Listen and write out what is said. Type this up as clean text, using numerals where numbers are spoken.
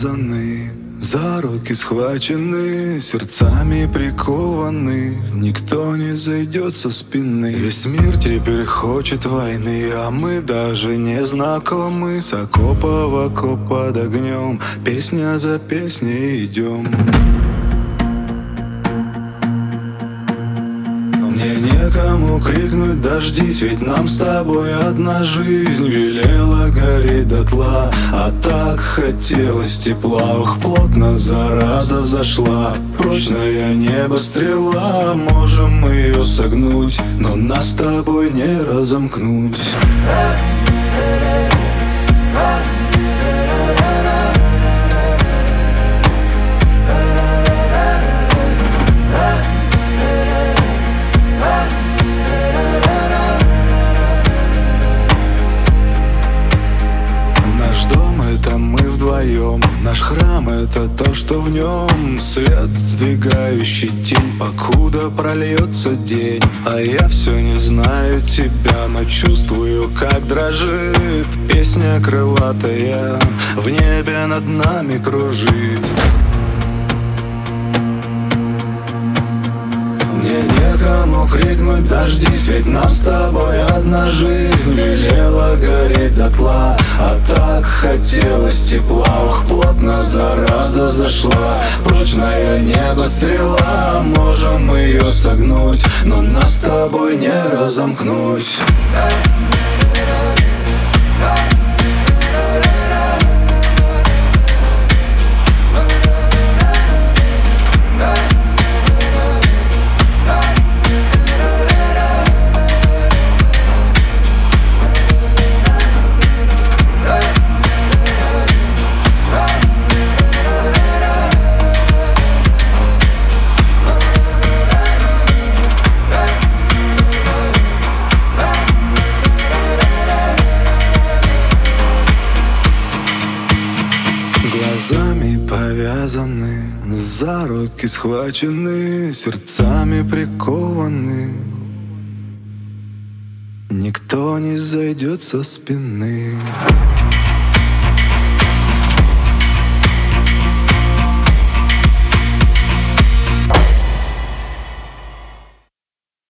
повязаны, за руки схвачены, сердцами прикованы. Никто не зайдет со спины. Весь мир теперь хочет войны, а мы даже не знакомы. С окопа в окоп под огнем, песня за песней идем. Мне некому крикнуть «дождись», ведь нам с тобой одна жизнь. Велела гореть дотла, а так хотелось тепла. Ух, плотно зараза зашла, прочное небо стрела. Можем ее согнуть, но нас с тобой не разомкнуть. Наш храм — это то, что в нем свет, сдвигающий тень, покуда прольется день. А я все не знаю тебя, но чувствую, как дрожит песня крылатая, в небе над нами кружит. Мне некому крикнуть «дождись», ведь нам с тобой одна жизнь. Велела гореть дотла, а так хотелось тепла. Ух, плотно зараза зашла, прочное небо стрела. Можем ее согнуть, но нас с тобой не разомкнуть. Глазами повязаны, за руки схвачены, сердцами прикованы. Никто не зайдет со спины.